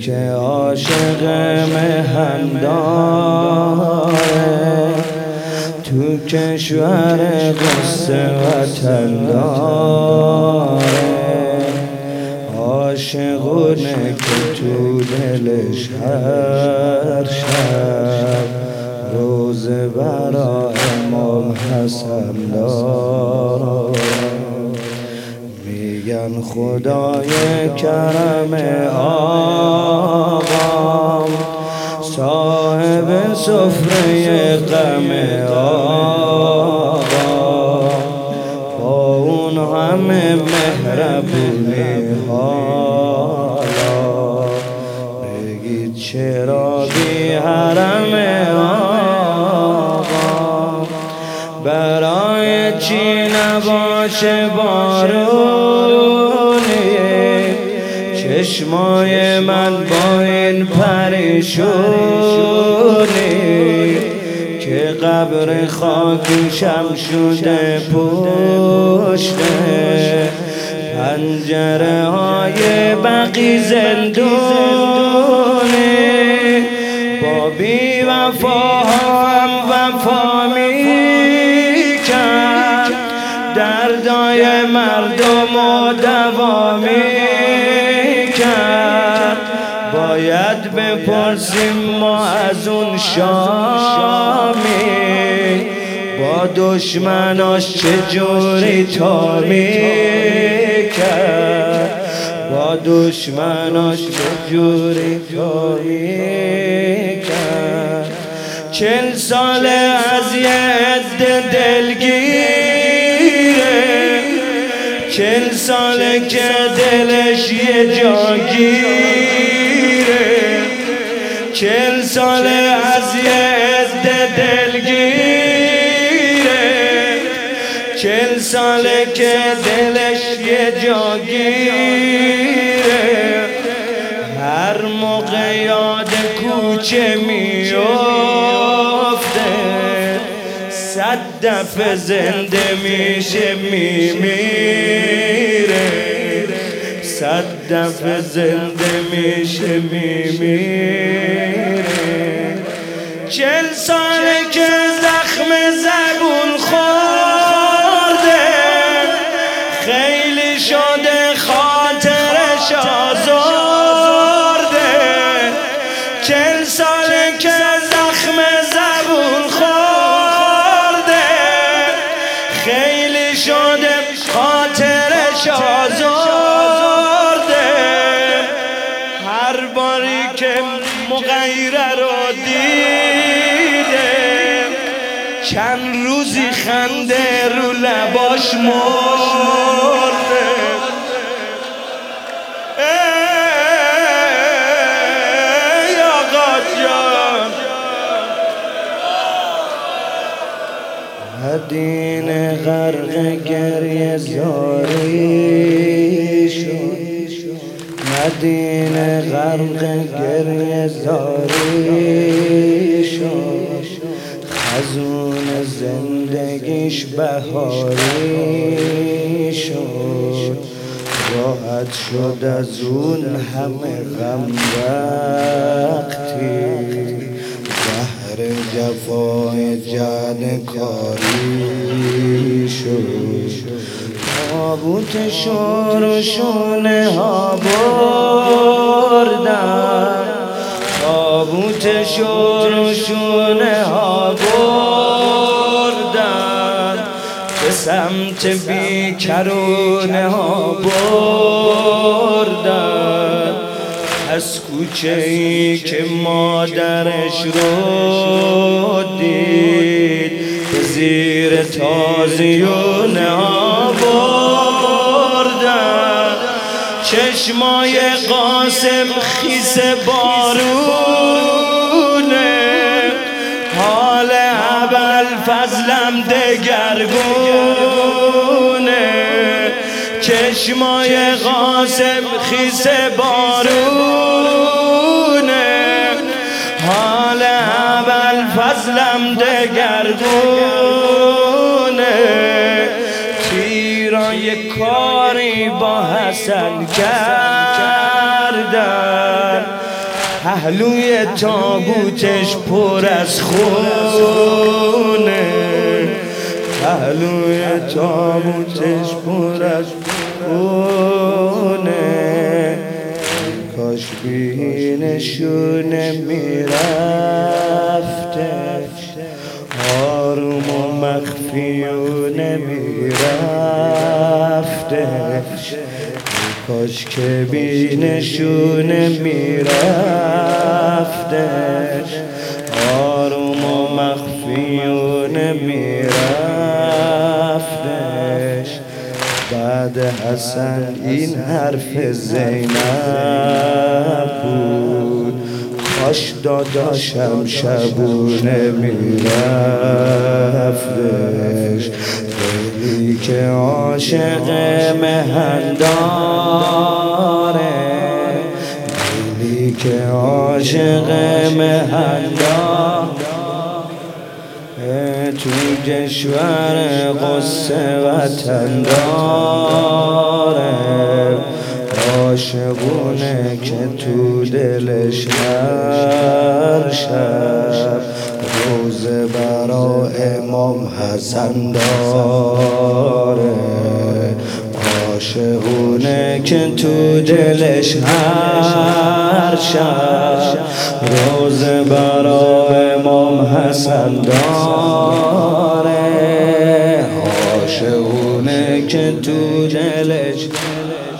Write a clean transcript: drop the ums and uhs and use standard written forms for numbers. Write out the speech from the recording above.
که عاشق مهنداره تو کشور قصه وطن داره، عاشقونه که تو دلش هر شب روزه برای امام حسن داره. میگن خدای کرم آقام صاحب سفره غم آقا، با اون همه مهربونی حالا بگید چرا بی حرم آقا، برای چی نباشه بارونی چشمای من با این پریشونی که قبر خاکشم شده پشت پنجره های بقی زندونی، با بی وفا هم وفا میکرد دردای مردم و دوا میکرد. باید بپرسیم ما از اون شامی با دشمناش چجوری تا میکرد، با دشمناش چجوری تا میکرد. 40 سال از یه عده دلگیره، 40 ساله که دلش یه جاگیره، 40 ساله از یه عده دلگیره، 40 ساله که دلش یه جاگیره. هر موقع یاد کوچه میفته 100 دفعه زنده میشه میمیره، 100 دفعه زنده میشه میمیره. 40 ساله که زخم زبون خورده، خیلی شده خاطرش آزرده. 40 ساله که زخم زبون خورده، خیلی شده خاطرش آزرده. هر باری که مغیره رو دیده چند روزی خنده رو لباش مرده. ای آقا جان مدین غرق گریه زاری شد، مدین غرق گریه زاری شد. خزون زندگیش بهاری شد، راحت شد از اون همه غم وقتی بحر جفای جانکاری شد. تابوت شور و شونه ها بردن، تابوت شور و شونه ها بردن، به سمت بیکرونه ها بردن. از کوچه ای که مادرش رو دید به زیر تازیونه ها بردن. چشمای قاسم خیس بارونه، حال ابوالفضلم دگرگونه. چشمای قاسم خیس بارونه، حال ابوالفضلم دگرگونه. تیرا یک کاری با حسن کردن، پهلوی تابوتش پر از خونه، پهلوی تابوتش پر از خونه. کاش بینشونه میرفتش آروم و مخفیونه میرفتش. کاش که بینشونه میرفتش آروم و مخفیونه میرفتش. بعد حسن این حرف زینب بود، کاش داداشم شبونه میرفتش. دلی که عاشق مهن داره، دلی که عاشق مهن داره، تو کشور قصه وطن داره. عاشقونه که تو دلش هر شب روزه برا امام حسن داره. عاشقونه که تو دلش هر شب روزه برا امام حسن داره. عاشقونه که تو دلش